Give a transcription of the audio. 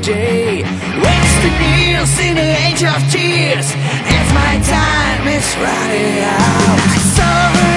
day. Wasted years in the age of tears, as my time is running out. Sorry.